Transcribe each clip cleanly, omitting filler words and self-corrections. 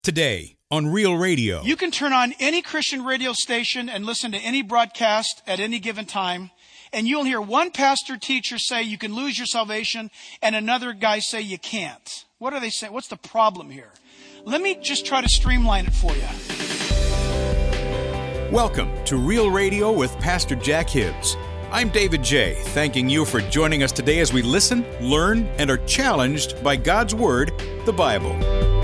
Today on Real Radio. You can turn on any Christian radio station and listen to any broadcast at any given time, and you'll hear one pastor teacher say you can lose your salvation and another guy say you can't. What are they saying? What's the problem here? Let me just try to streamline it for you. Welcome to Real Radio with Pastor Jack Hibbs. I'm David J., thanking you for joining us today as we listen, learn, and are challenged by God's Word, the Bible.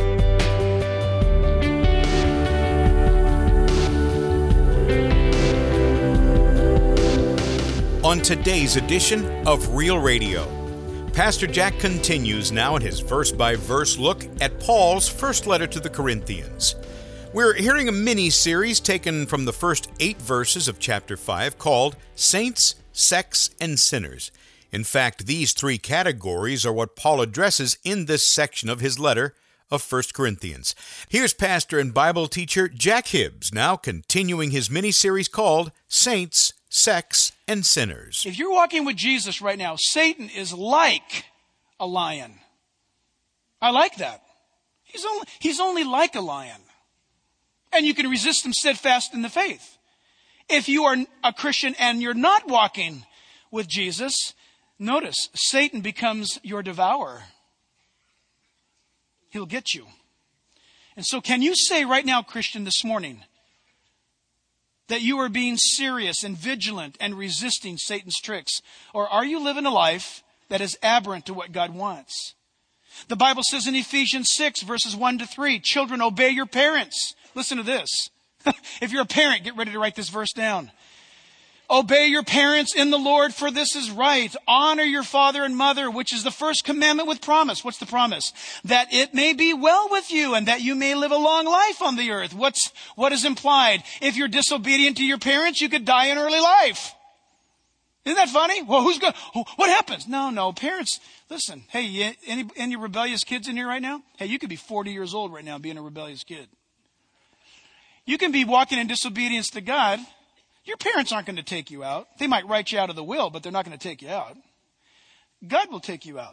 On today's edition of Real Radio, Pastor Jack continues now in his verse-by-verse look at Paul's first letter to the Corinthians. We're hearing a mini-series taken from the first 8 verses of chapter 5 called Saints, Sects, and Sinners. In fact, these 3 categories are what Paul addresses in this section of his letter of 1 Corinthians. Here's pastor and Bible teacher Jack Hibbs now continuing his mini-series called Saints, Sects, and Sinners. If you're walking with Jesus right now, Satan is like a lion. I like that. He's only like a lion. And you can resist him steadfast in the faith. If you are a Christian and you're not walking with Jesus, notice, Satan becomes your devourer. He'll get you. And so can you say right now, Christian, this morning, that you are being serious and vigilant and resisting Satan's tricks? Or are you living a life that is aberrant to what God wants? The Bible says in Ephesians 6, verses 1 to 3, children, obey your parents. Listen to this. If you're a parent, get ready to write this verse down. Obey your parents in the Lord, for this is right. Honor your father and mother, which is the first commandment with promise. What's the promise? That it may be well with you and that you may live a long life on the earth. What is implied? If you're disobedient to your parents, you could die in early life. Isn't that funny? Well, what happens? No, parents, listen. Hey, any rebellious kids in here right now? Hey, you could be 40 years old right now being a rebellious kid. You can be walking in disobedience to God. Your parents aren't going to take you out. They might write you out of the will, but they're not going to take you out. God will take you out.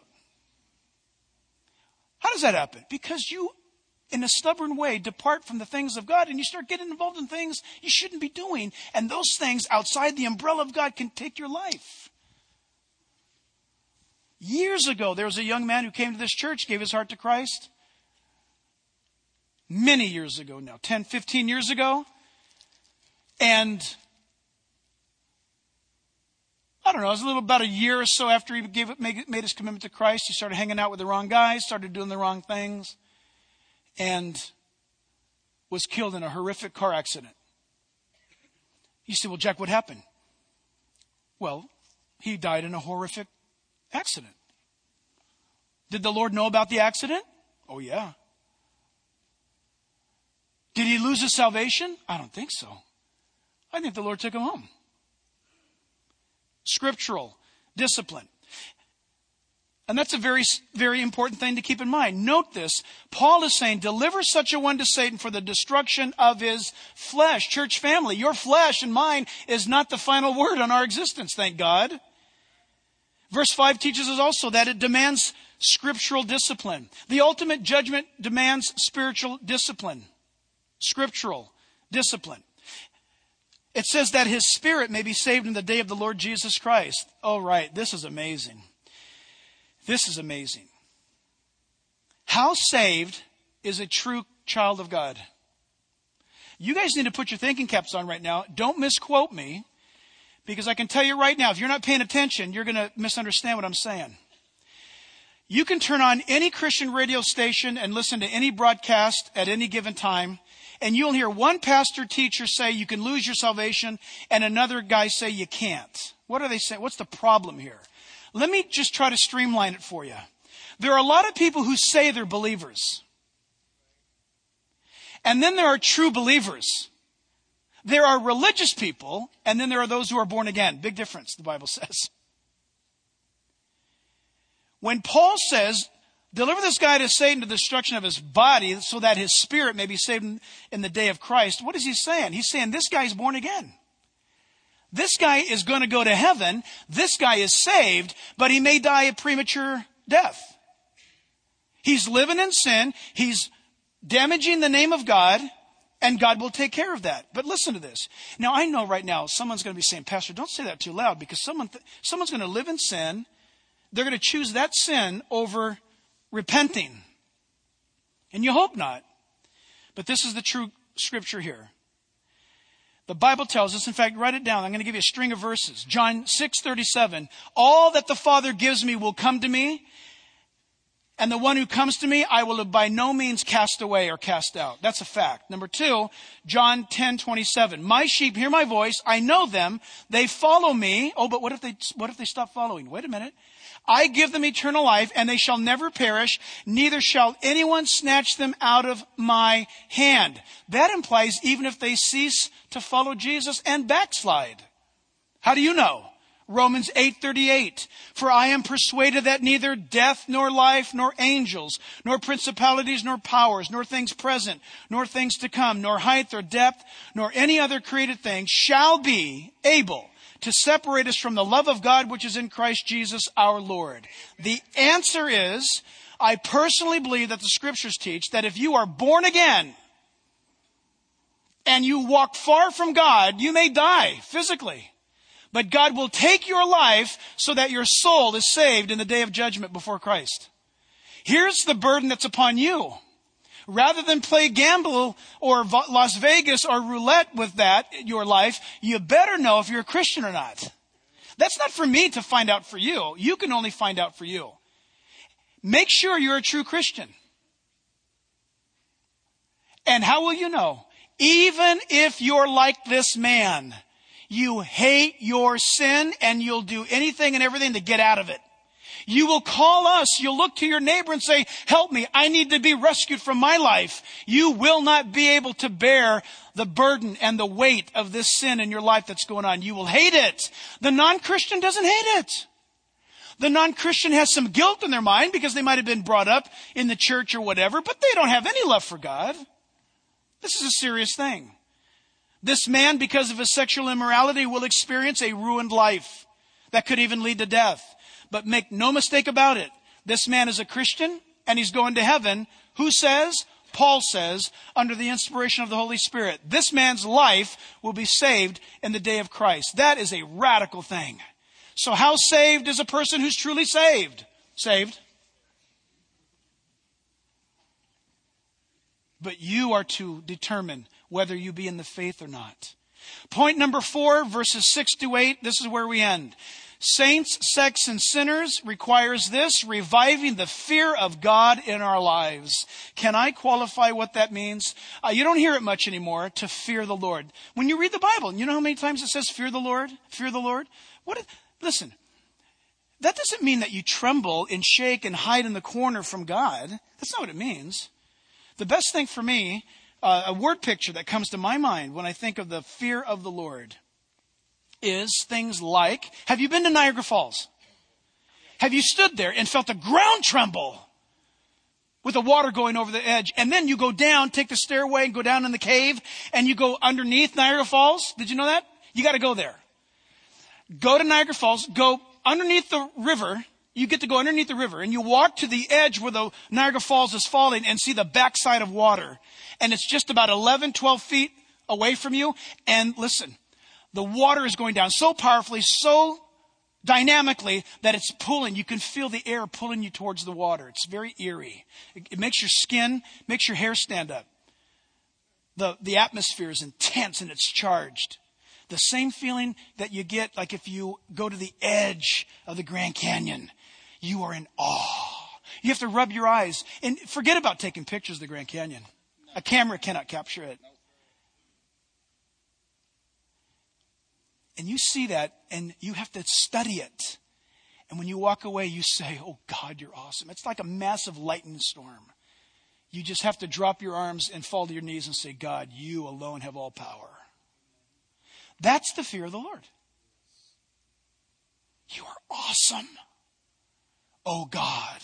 How does that happen? Because you, in a stubborn way, depart from the things of God and you start getting involved in things you shouldn't be doing. And those things outside the umbrella of God can take your life. Years ago, there was a young man who came to this church, gave his heart to Christ. Many years ago now, 10, 15 years ago. And I don't know, it was about a year or so after he made his commitment to Christ. He started hanging out with the wrong guys, started doing the wrong things, and was killed in a horrific car accident. You say, well, Jack, what happened? Well, he died in a horrific accident. Did the Lord know about the accident? Oh, yeah. Did he lose his salvation? I don't think so. I think the Lord took him home. Scriptural discipline. And that's a very, very important thing to keep in mind. Note this. Paul is saying, deliver such a one to Satan for the destruction of his flesh. Church family, your flesh and mine is not the final word on our existence, thank God. Verse 5 teaches us also that it demands scriptural discipline. The ultimate judgment demands spiritual discipline. Scriptural discipline. It says that his spirit may be saved in the day of the Lord Jesus Christ. Oh, right. This is amazing. This is amazing. How saved is a true child of God? You guys need to put your thinking caps on right now. Don't misquote me, because I can tell you right now, if you're not paying attention, you're going to misunderstand what I'm saying. You can turn on any Christian radio station and listen to any broadcast at any given time, and you'll hear one pastor teacher say you can lose your salvation and another guy say you can't. What are they saying? What's the problem here? Let me just try to streamline it for you. There are a lot of people who say they're believers. And then there are true believers. There are religious people, and then there are those who are born again. Big difference, the Bible says. When Paul says, deliver this guy to Satan to the destruction of his body so that his spirit may be saved in the day of Christ, what is he saying? He's saying this guy's born again. This guy is going to go to heaven. This guy is saved, but he may die a premature death. He's living in sin. He's damaging the name of God, and God will take care of that. But listen to this. Now, I know right now someone's going to be saying, Pastor, don't say that too loud, because someone's going to live in sin. They're going to choose that sin over repenting. And you hope not. But this is the true scripture here. The Bible tells us, in fact, write it down. I'm going to give you a string of verses. John 6:37. All that the Father gives me will come to me, and the one who comes to me, I will by no means cast away or cast out. That's a fact. Number 2, John 10:27. My sheep hear my voice. I know them. They follow me. Oh, but what if they stop following? Wait a minute. I give them eternal life, and they shall never perish, neither shall anyone snatch them out of my hand. That implies even if they cease to follow Jesus and backslide. How do you know? Romans 8:38. For I am persuaded that neither death nor life nor angels nor principalities nor powers nor things present nor things to come nor height or depth nor any other created thing shall be able to separate us from the love of God which is in Christ Jesus our Lord. The answer is, I personally believe that the scriptures teach that if you are born again and you walk far from God, you may die physically. But God will take your life so that your soul is saved in the day of judgment before Christ. Here's the burden that's upon you. Rather than play gamble or Las Vegas or roulette with that, your life, you better know if you're a Christian or not. That's not for me to find out for you. You can only find out for you. Make sure you're a true Christian. And how will you know? Even if you're like this man, you hate your sin and you'll do anything and everything to get out of it. You will call us. You'll look to your neighbor and say, help me. I need to be rescued from my life. You will not be able to bear the burden and the weight of this sin in your life that's going on. You will hate it. The non-Christian doesn't hate it. The non-Christian has some guilt in their mind because they might have been brought up in the church or whatever, but they don't have any love for God. This is a serious thing. This man, because of his sexual immorality, will experience a ruined life that could even lead to death. But make no mistake about it. This man is a Christian and he's going to heaven. Who says? Paul says, under the inspiration of the Holy Spirit, this man's life will be saved in the day of Christ. That is a radical thing. So how saved is a person who's truly saved? Saved. But you are to determine whether you be in the faith or not. Point number 4, verses 6-8. This is where we end. Saints, sects, and sinners requires this, reviving the fear of God in our lives. Can I qualify what that means? You don't hear it much anymore, to fear the Lord. When you read the Bible, you know how many times it says, fear the Lord? Fear the Lord? Listen, that doesn't mean that you tremble and shake and hide in the corner from God. That's not what it means. The best thing for me, a word picture that comes to my mind when I think of the fear of the Lord, is things like, have you been to Niagara Falls? Have you stood there and felt the ground tremble with the water going over the edge? And then you go down, take the stairway and go down in the cave and you go underneath Niagara Falls. Did you know that? You got to go there. Go to Niagara Falls, go underneath the river. You get to go underneath the river and you walk to the edge where the Niagara Falls is falling and see the backside of water. And it's just about 11, 12 feet away from you. And listen, the water is going down so powerfully, so dynamically that it's pulling. You can feel the air pulling you towards the water. It's very eerie. It makes your skin, makes your hair stand up. The atmosphere is intense and it's charged. The same feeling that you get like if you go to the edge of the Grand Canyon. You are in awe. You have to rub your eyes. And forget about taking pictures of the Grand Canyon. A camera cannot capture it. And you see that and you have to study it. And when you walk away, you say, oh God, you're awesome. It's like a massive lightning storm. You just have to drop your arms and fall to your knees and say, God, you alone have all power. That's the fear of the Lord. You are awesome. Oh God.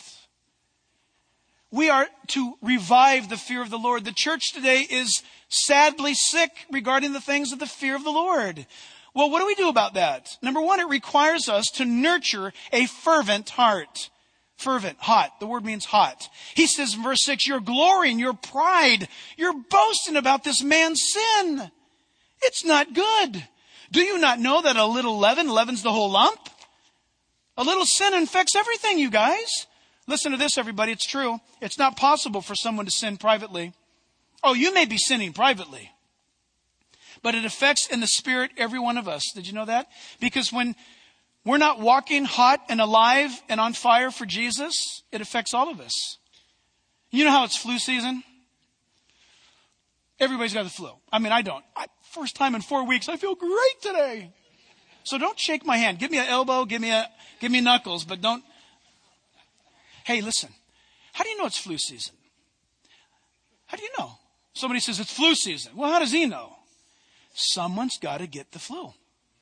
We are to revive the fear of the Lord. The church today is sadly sick regarding the things of the fear of the Lord. Well, what do we do about that? Number one, it requires us to nurture a fervent heart. Fervent, hot. The word means hot. He says in verse 6, you're glorying, your pride, you're boasting about this man's sin. It's not good. Do you not know that a little leaven's the whole lump? A little sin infects everything, you guys. Listen to this, everybody. It's true. It's not possible for someone to sin privately. Oh, you may be sinning privately, but it affects in the spirit every one of us. Did you know that? Because when we're not walking hot and alive and on fire for Jesus, it affects all of us. You know how it's flu season? Everybody's got the flu. I mean, I don't. First time in 4 weeks, I feel great today. So don't shake my hand. Give me an elbow, give me knuckles, but don't. Hey, listen. How do you know it's flu season? How do you know? Somebody says it's flu season. Well, how does he know? Someone's got to get the flu.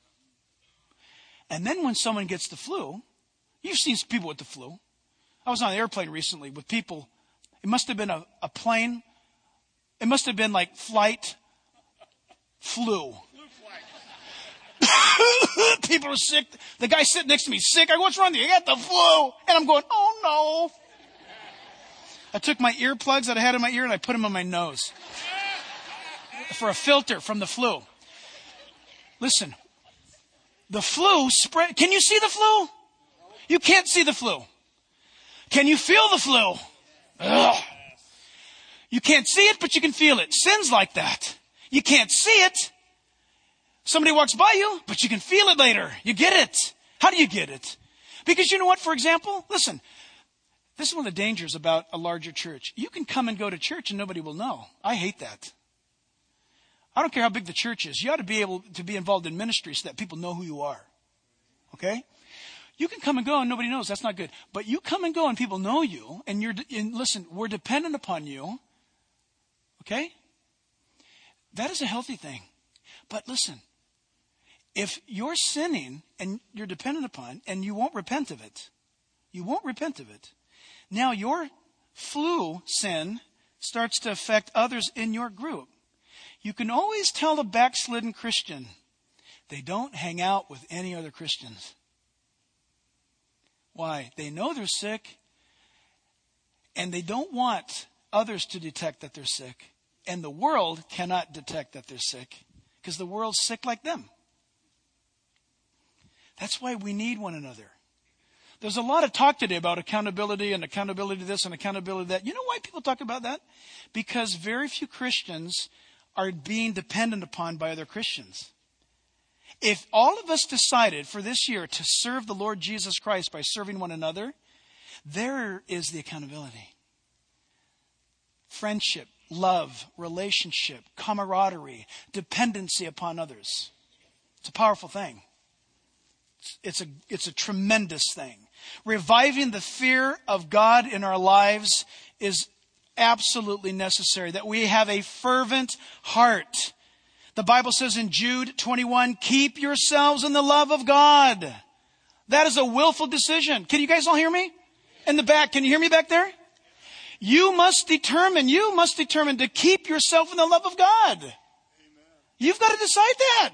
And then when someone gets the flu, you've seen people with the flu. I was on an airplane recently with people. It must have been a plane. It must have been like flight flu. People are sick. The guy sitting next to me is sick. I go, what's wrong with you? You got the flu. And I'm going, oh no. I took my earplugs that I had in my ear and I put them on my nose for a filter from the flu. Listen, the flu spread. Can you see the flu? You can't see the flu. Can you feel the flu? Ugh. You can't see it, but you can feel it. Sin's like that. You can't see it. Somebody walks by you, but you can feel it later. You get it. How do you get it? Because you know what, for example? Listen, this is one of the dangers about a larger church. You can come and go to church and nobody will know. I hate that. I don't care how big the church is. You ought to be able to be involved in ministry so that people know who you are. Okay? You can come and go and nobody knows. That's not good. But you come and go and people know you. And listen, we're dependent upon you. Okay? That is a healthy thing. But listen, if you're sinning and you're dependent upon, and you won't repent of it, now your flu sin starts to affect others in your group. You can always tell a backslidden Christian, they don't hang out with any other Christians. Why? They know they're sick, and they don't want others to detect that they're sick. And the world cannot detect that they're sick, because the world's sick like them. That's why we need one another. There's a lot of talk today about accountability and accountability this and accountability that. You know why people talk about that? Because very few Christians are being dependent upon by other Christians. If all of us decided for this year to serve the Lord Jesus Christ by serving one another, there is the accountability. Friendship, love, relationship, camaraderie, dependency upon others. It's a powerful thing. It's a tremendous thing. Reviving the fear of God in our lives is absolutely necessary, that we have a fervent heart. The Bible says in Jude 21, keep yourselves in the love of God. That is a willful decision. Can you guys all hear me? In the back, can you hear me back there? You must determine to keep yourself in the love of God. Amen. You've got to decide that.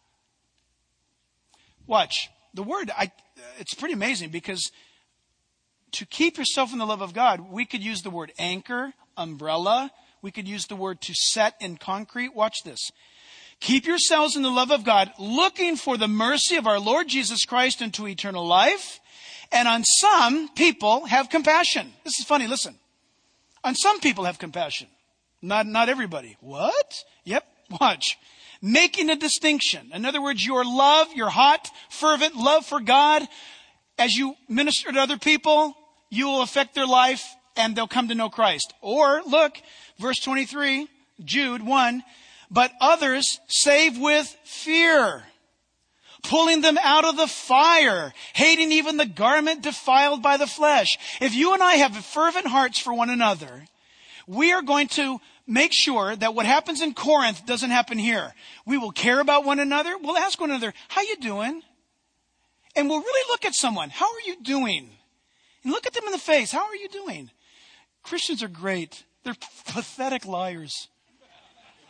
Watch. The word, it's pretty amazing, because to keep yourself in the love of God, we could use the word anchor, umbrella. We could use the word to set in concrete. Watch this. Keep yourselves in the love of God, looking for the mercy of our Lord Jesus Christ into eternal life. And on some people have compassion. This is funny, listen. On some people have compassion. Not everybody. What? Yep, watch. Making a distinction. In other words, your love, your hot, fervent love for God, as you minister to other people, you will affect their life and they'll come to know Christ. Or, look, verse 23, Jude 1, but others save with fear, pulling them out of the fire, hating even the garment defiled by the flesh. If you and I have fervent hearts for one another, we are going to make sure that what happens in Corinth doesn't happen here. We will care about one another. We'll ask one another, how you doing? And we'll really look at someone. How are you doing? And look at them in the face. How are you doing? Christians are great. They're pathetic liars.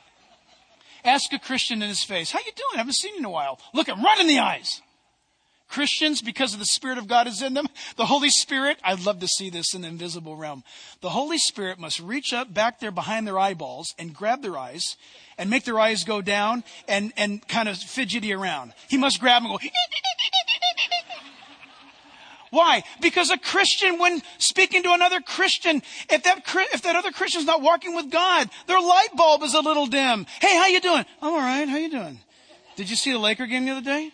Ask a Christian in his face, how you doing? I haven't seen you in a while. Look him right in the eyes. Christians, because of the Spirit of God is in them, the Holy Spirit, I'd love to see this in the invisible realm. The Holy Spirit must reach up back there behind their eyeballs and grab their eyes and make their eyes go down and kind of fidgety around. He must grab them and go, why? Because a Christian, when speaking to another Christian, if that other Christian's not walking with God, their light bulb is a little dim. Hey, how you doing? I'm all right. How you doing? Did you see the Laker game the other day?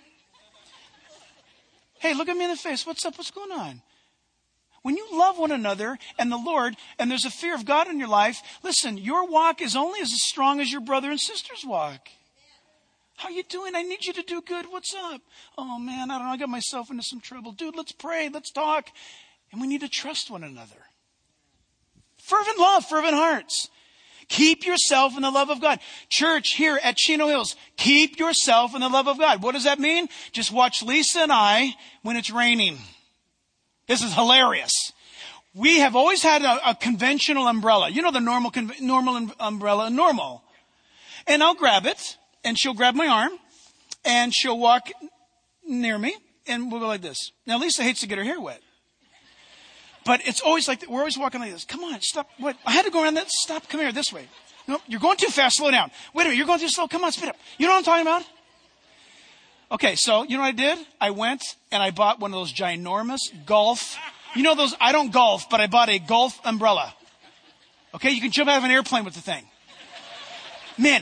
Hey, look at me in the face. What's up? What's going on? When you love one another and the Lord, and there's a fear of God in your life, listen, your walk is only as strong as your brother and sister's walk. How you doing? I need you to do good. What's up? Oh, man, I don't know. I got myself into some trouble. Dude, let's pray. Let's talk. And we need to trust one another. Fervent love, fervent hearts. Keep yourself in the love of God. Church here at Chino Hills, keep yourself in the love of God. What does that mean? Just watch Lisa and I when it's raining. This is hilarious. We have always had a conventional umbrella. You know the normal umbrella, normal. And I'll grab it. And she'll grab my arm, and she'll walk near me, and we'll go like this. Now, Lisa hates to get her hair wet. But it's always like, we're always walking like this. Come on, stop. What? I had to go around that. Stop. Come here, this way. No, you're going too fast. Slow down. Wait a minute. You're going too slow. Come on, speed up. You know what I'm talking about? Okay, so you know what I did? I went, and I bought one of those ginormous golf. You know those, I don't golf, but I bought a golf umbrella. Okay, you can jump out of an airplane with the thing. Man.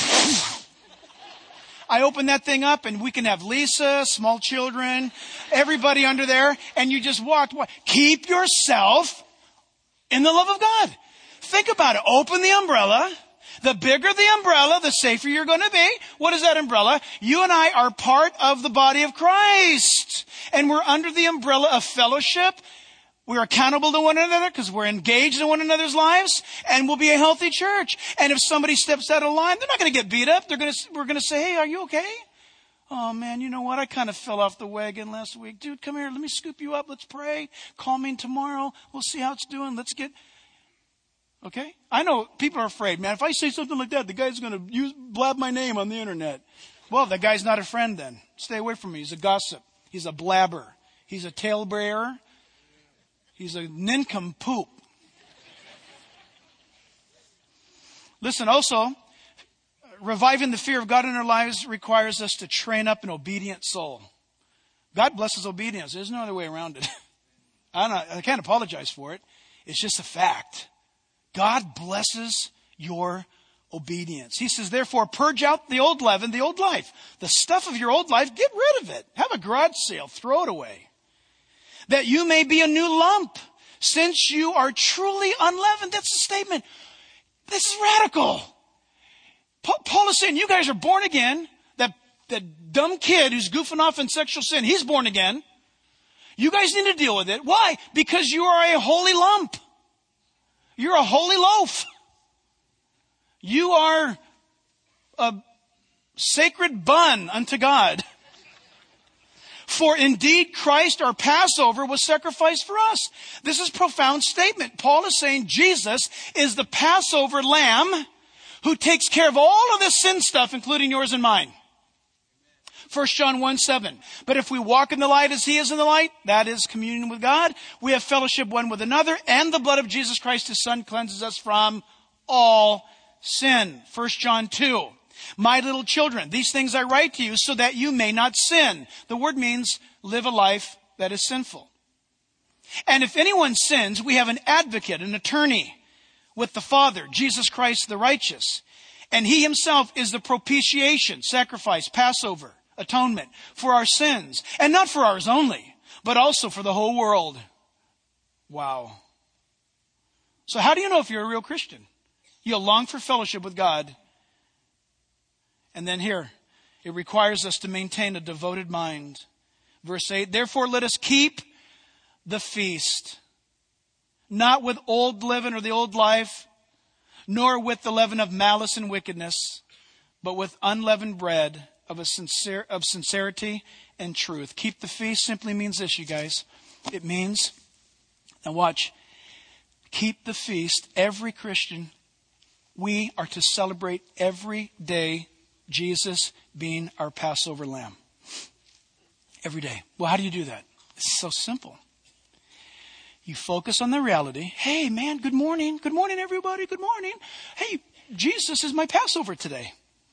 I open that thing up and we can have Lisa, small children, everybody under there, and you just walk. Keep yourself in the love of God. Think about it. Open the umbrella. The bigger the umbrella, the safer you're going to be. What is that umbrella? You and I are part of the body of Christ. And we're under the umbrella of fellowship. We're accountable to one another because we're engaged in one another's lives, and we'll be a healthy church. And if somebody steps out of line, they're not going to get beat up. We're going to say, hey, are you okay? Oh, man, you know what? I kind of fell off the wagon last week. Dude, come here. Let me scoop you up. Let's pray. Call me tomorrow. We'll see how it's doing. Let's get... Okay? I know people are afraid, man. If I say something like that, the guy's going to blab my name on the internet. Well, that guy's not a friend then. Stay away from me. He's a gossip. He's a blabber. He's a talebearer. He's a nincompoop. Listen, also, reviving the fear of God in our lives requires us to train up an obedient soul. God blesses obedience. There's no other way around it. I can't apologize for it. It's just a fact. God blesses your obedience. He says, therefore, purge out the old leaven, the old life. The stuff of your old life, get rid of it. Have a garage sale. Throw it away. That you may be a new lump, since you are truly unleavened. That's the statement. This is radical. Paul is saying, you guys are born again. That dumb kid who's goofing off in sexual sin, he's born again. You guys need to deal with it. Why? Because you are a holy lump. You're a holy loaf. You are a sacred bun unto God. For indeed Christ, our Passover, was sacrificed for us. This is a profound statement. Paul is saying Jesus is the Passover lamb who takes care of all of this sin stuff, including yours and mine. 1 John 1:7. But if we walk in the light as he is in the light, that is communion with God, we have fellowship one with another, and the blood of Jesus Christ, his Son, cleanses us from all sin. 1 John 2. My little children, these things I write to you so that you may not sin. The word means live a life that is sinful. And if anyone sins, we have an advocate, an attorney with the Father, Jesus Christ the righteous. And he himself is the propitiation, sacrifice, Passover, atonement for our sins. And not for ours only, but also for the whole world. Wow. So how do you know if you're a real Christian? You'll long for fellowship with God. And then here, it requires us to maintain a devoted mind. Verse 8, therefore let us keep the feast, not with old leaven or the old life, nor with the leaven of malice and wickedness, but with unleavened bread of sincerity and truth. Keep the feast simply means this, you guys. It means, now watch, keep the feast. Every Christian, we are to celebrate every day Jesus being our Passover lamb. every day. Well, how do you do that? It's so simple. You focus on the reality. Hey, man, good morning. Good morning, everybody. Good morning. Hey, Jesus is my Passover today.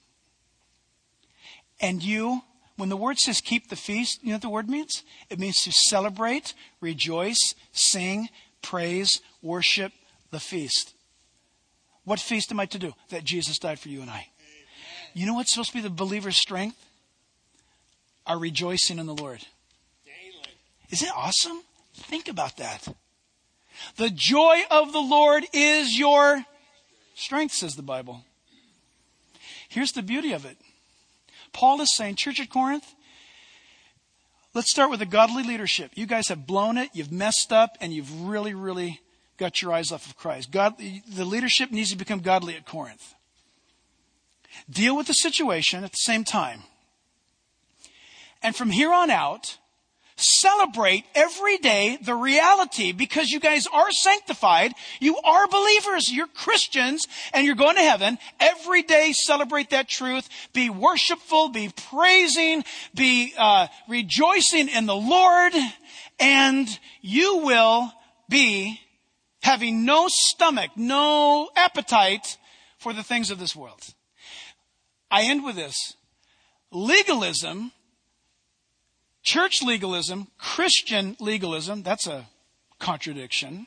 And you, when the word says keep the feast, you know what the word means? It means to celebrate, rejoice, sing, praise, worship the feast. What feast am I to do? That Jesus died for you and I. Amen. You know what's supposed to be the believer's strength? Our rejoicing in the Lord. Daily. Isn't it awesome? Think about that. The joy of the Lord is your strength, says the Bible. Here's the beauty of it. Paul is saying, Church at Corinth, let's start with the godly leadership. You guys have blown it, you've messed up, and you've really, really got your eyes off of Christ. The leadership needs to become godly at Corinth. Deal with the situation at the same time. And from here on out, celebrate every day the reality, because you guys are sanctified. You are believers. You're Christians and you're going to heaven. Every day celebrate that truth. Be worshipful, be praising, be rejoicing in the Lord. And you will be having no stomach, no appetite for the things of this world. I end with this. Legalism, church legalism, Christian legalism, that's a contradiction,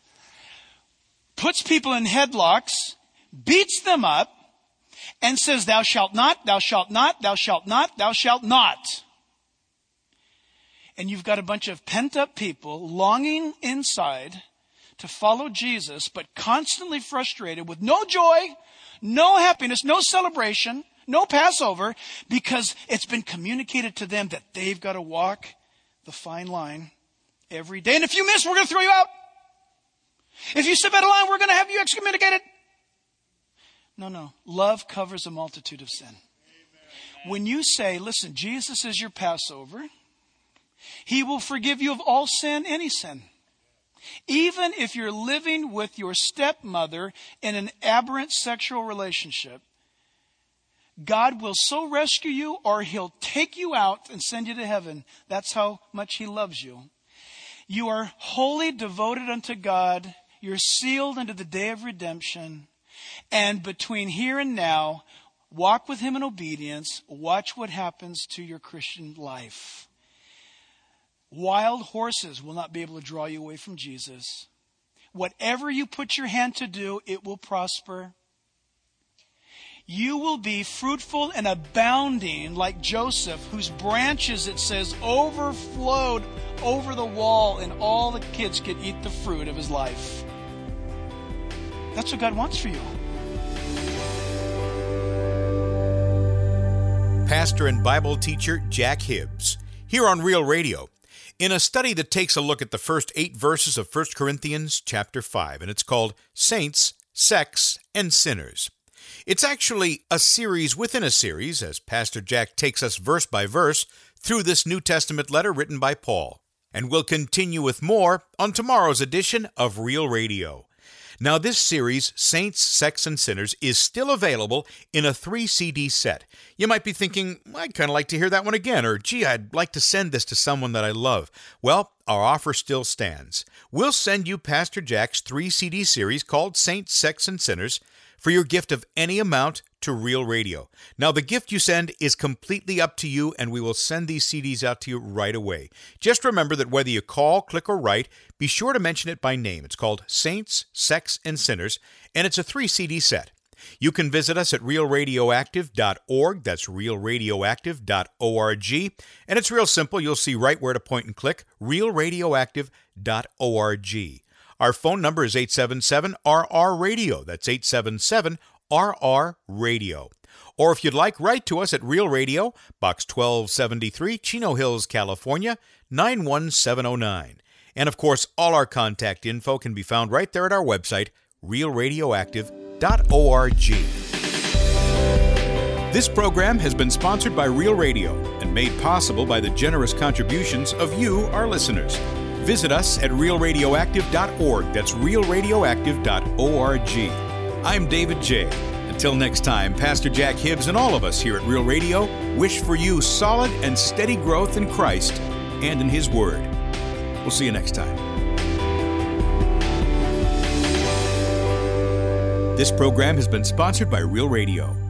puts people in headlocks, beats them up, and says, thou shalt not, thou shalt not, thou shalt not, thou shalt not. And you've got a bunch of pent-up people longing inside to follow Jesus, but constantly frustrated with no joy, no happiness, no celebration, no Passover, because it's been communicated to them that they've got to walk the fine line every day. And if you miss, we're going to throw you out. If you step out of line, we're going to have you excommunicated. No. Love covers a multitude of sin. Amen. When you say, listen, Jesus is your Passover, He will forgive you of all sin, any sin. Even if you're living with your stepmother in an aberrant sexual relationship, God will so rescue you, or He'll take you out and send you to heaven. That's how much He loves you. You are wholly devoted unto God. You're sealed unto the day of redemption. And between here and now, walk with Him in obedience. Watch what happens to your Christian life. Wild horses will not be able to draw you away from Jesus. Whatever you put your hand to do, it will prosper. You will be fruitful and abounding like Joseph, whose branches, it says, overflowed over the wall, and all the kids could eat the fruit of his life. That's what God wants for you. Pastor and Bible teacher Jack Hibbs, here on Real Radio, in a study that takes a look at the first 8 verses of 1 Corinthians chapter 5, and it's called Saints, Sex, and Sinners. It's actually a series within a series, as Pastor Jack takes us verse by verse through this New Testament letter written by Paul. And we'll continue with more on tomorrow's edition of Real Radio. Now, this series, Saints, Sex, and Sinners, is still available in a 3-CD set. You might be thinking, I'd kind of like to hear that one again, or gee, I'd like to send this to someone that I love. Well, our offer still stands. We'll send you Pastor Jack's 3-CD series called Saints, Sex, and Sinners for your gift of any amount to Real Radio. Now, the gift you send is completely up to you, and we will send these CDs out to you right away. Just remember that whether you call, click, or write, be sure to mention it by name. It's called Saints, Sex, and Sinners, and it's a 3-CD set. You can visit us at realradioactive.org. That's realradioactive.org. And it's real simple. You'll see right where to point and click, realradioactive.org. Our phone number is 877-RR-RADIO. That's 877-RR-RADIO. Or if you'd like, write to us at Real Radio, Box 1273, Chino Hills, California, 91709. And of course, all our contact info can be found right there at our website, realradioactive.org. This program has been sponsored by Real Radio and made possible by the generous contributions of you, our listeners. Visit us at realradioactive.org. That's realradioactive.org. I'm David J., and Till next time, Pastor Jack Hibbs and all of us here at Real Radio wish for you solid and steady growth in Christ and in His Word. We'll see you next time. This program has been sponsored by Real Radio.